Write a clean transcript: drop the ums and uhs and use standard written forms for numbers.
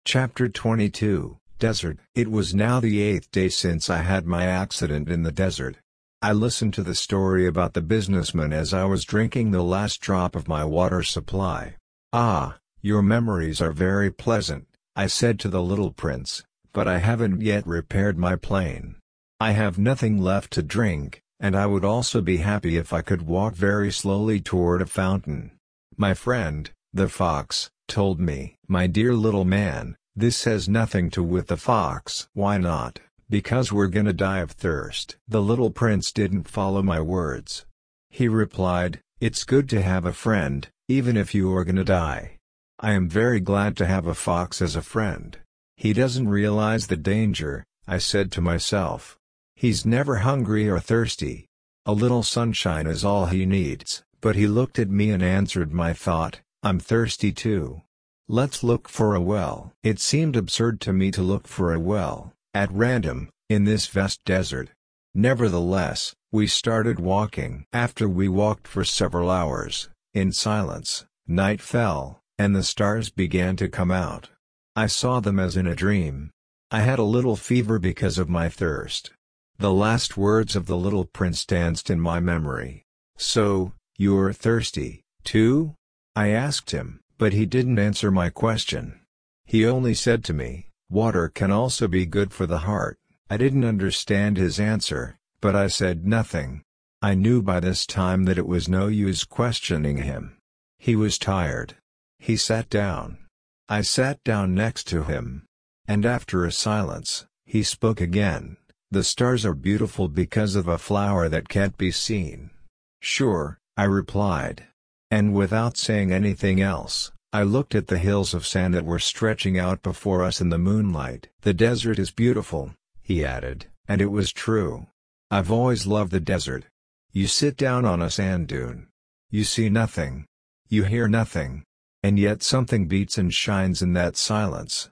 Chapter 22, Desert. It was now the 8th day since I had my accident in the desert. I listened to the story about the businessman as I was drinking the last drop of my water supply. "Ah, your memories are very pleasant," I said to the little prince, "but I haven't yet repaired my plane. I have nothing left to drink, and I would also be happy if I could walk very slowly toward a fountain." My friend, the fox, told me, "My dear little man, this has nothing to with the fox." "Why not?" "Because we're gonna die of thirst." The little prince didn't follow my words. He replied, "It's good to have a friend, even if you are gonna die. I am very glad to have a fox as a friend. He doesn't realize the danger," I said to myself. "He's never hungry or thirsty. A little sunshine is all he needs." But he looked at me and answered my thought, "I'm thirsty too. Let's look for a well." It seemed absurd to me to look for a well, at random, in this vast desert. Nevertheless, we started walking. After we walked for several hours, in silence, night fell, and the stars began to come out. I saw them as in a dream. I had a little fever because of my thirst. The last words of the little prince danced in my memory. "So, you're thirsty, too?" I asked him, but he didn't answer my question. He only said to me, "Water can also be good for the heart." I didn't understand his answer, but I said nothing. I knew by this time that it was no use questioning him. He was tired. He sat down. I sat down next to him. And after a silence, he spoke again. "The stars are beautiful because of a flower that can't be seen." "Sure," I replied. And without saying anything else, I looked at the hills of sand that were stretching out before us in the moonlight. "The desert is beautiful," he added, and it was true. I've always loved the desert. You sit down on a sand dune. You see nothing. You hear nothing. And yet something beats and shines in that silence.